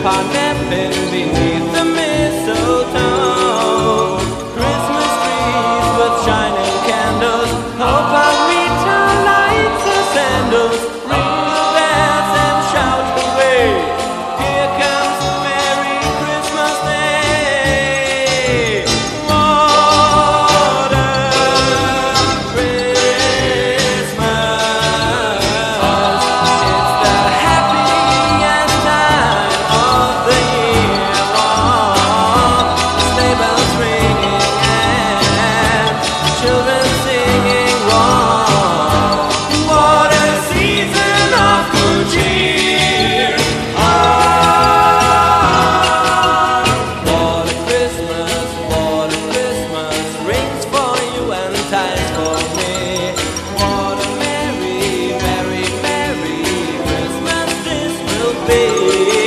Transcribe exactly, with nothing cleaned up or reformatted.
Grandpa napping beneath the mistletoe. Christmas trees with shining candles, hope our Rita lights her sandals. Ring the bells and shout hooray, here comes the Merry Christmas Day. What a Christmas, it's the happiest time of the year long. Sleigh bells ringing and children singing wrong. What a season of good cheer. Ah, what a Christmas, what a Christmas, rings for you and ties for me. What a merry, merry, merry Christmas this will be.